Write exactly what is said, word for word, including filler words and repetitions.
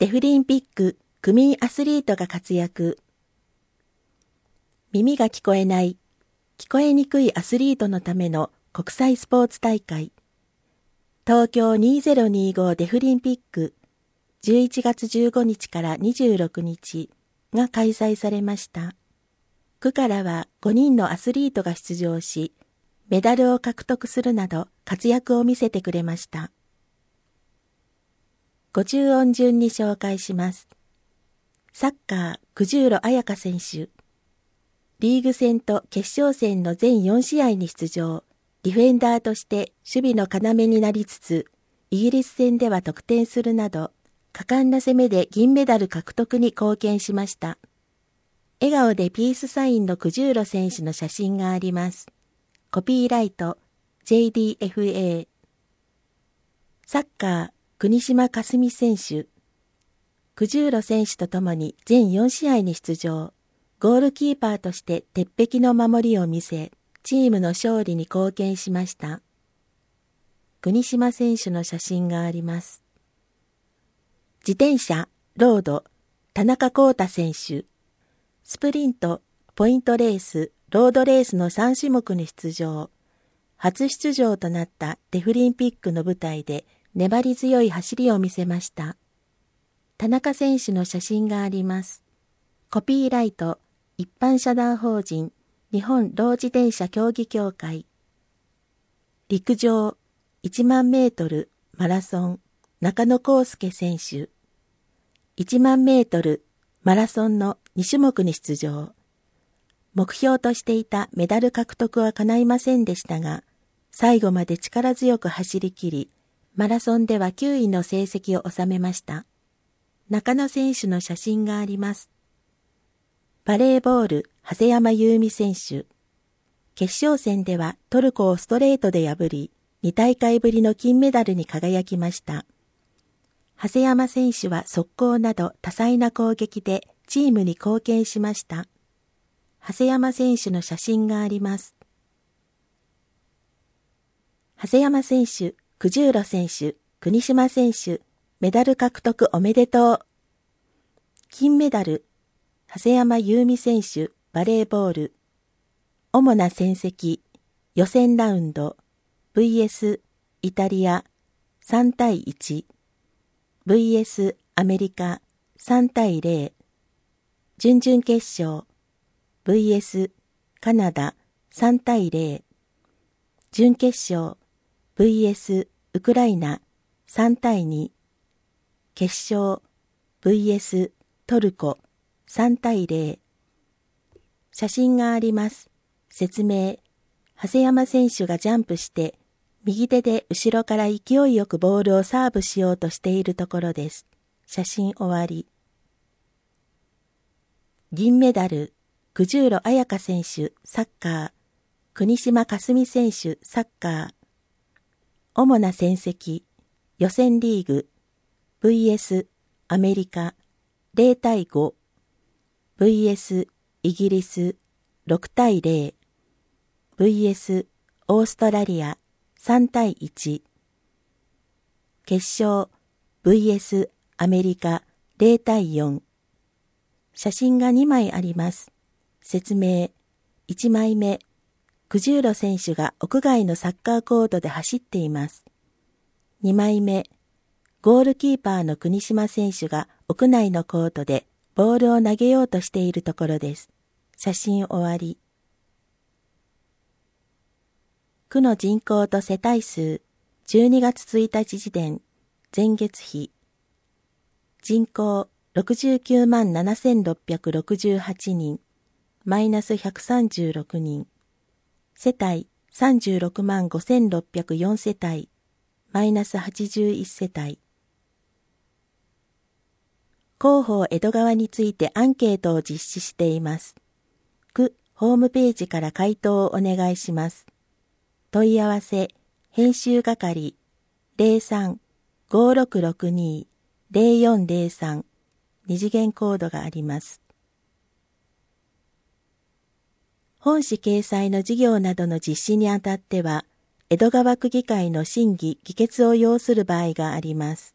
デフリンピック区民アスリートが活躍。耳が聞こえない、聞こえにくいアスリートのための国際スポーツ大会。東京にせんにじゅうごデフリンピックじゅういちがつじゅうごにちからにじゅうろくにちが開催されました。区からはごにんのアスリートが出場し、メダルを獲得するなど活躍を見せてくれました。ごじゅうおん順に紹介します。サッカー、九十路彩香選手。リーグ戦と決勝戦の全よんしあいに出場。ディフェンダーとして守備の要になりつつ、イギリス戦では得点するなど、果敢な攻めで銀メダル獲得に貢献しました。笑顔でピースサインの九十路選手の写真があります。コピーライト、ジェイディーエフエー。サッカー、国島かすみ選手。九十路選手とともに全よんしあいに出場。ゴールキーパーとして鉄壁の守りを見せ、チームの勝利に貢献しました。国島選手の写真があります。自転車、ロード、田中康太選手。スプリント、ポイントレース、ロードレースのさんしゅもくに出場。初出場となったデフリンピックの舞台で粘り強い走りを見せました。田中選手の写真があります。コピーライト、一般社団法人日本ロー自転車競技協会。陸上いちまんメートルマラソン中野康介選手。いちまんメートルマラソンのにしゅもくに出場。目標としていたメダル獲得は叶いませんでしたが、最後まで力強く走り切り、マラソンではきゅういの成績を収めました。中野選手の写真があります。バレーボール、長谷山優美選手。決勝戦ではトルコをストレートで破り、にたいかいぶりの金メダルに輝きました。長谷山選手は速攻など多彩な攻撃でチームに貢献しました。長谷山選手の写真があります。長谷山選手、九十路選手、国島選手、メダル獲得おめでとう。金メダル、長谷山優美選手、バレーボール。主な戦績、予選ラウンド、ブイエス イタリアさんたいいち、ブイエス アメリカさんたいゼロ、準々決勝、ブイエス カナダさんたいゼロ、準決勝、ブイエス ウクライナさんたいに、決勝、ブイエス トルコさんたいゼロ。写真があります。説明。長谷山選手がジャンプして、右手で後ろから勢いよくボールをサーブしようとしているところです。写真終わり。銀メダル、九十路彩香選手、サッカー。国島かすみ選手、サッカー。主な戦績、予選リーグ、ブイエス アメリカゼロたいご、ブイエス イギリスろくたいゼロ、ブイエス オーストラリアさんたいいち、決勝 ブイエス アメリカゼロたいよん。写真がにまいあります。説明。いちまいめ、九十路選手が屋外のサッカーコートで走っています。にまいめ、ゴールキーパーの国島選手が屋内のコートでボールを投げようとしているところです。写真終わり。区の人口と世帯数、じゅうにがつついたち時点、前月比。人口ろくじゅうきゅうまんななせんろっぴゃくろくじゅうはちにん、マイナスひゃくさんじゅうろくにん。世帯さんじゅうろくまんごせんろっぴゃくよんせたい、マイナスはちじゅういちせたい。広報江戸川についてアンケートを実施しています。区ホームページから回答をお願いします。問い合わせ、編集係ゼロさん ごろくろくに ゼロよんゼロさん、二次元コードがあります。本誌掲載の事業などの実施にあたっては、江戸川区議会の審議・議決を要する場合があります。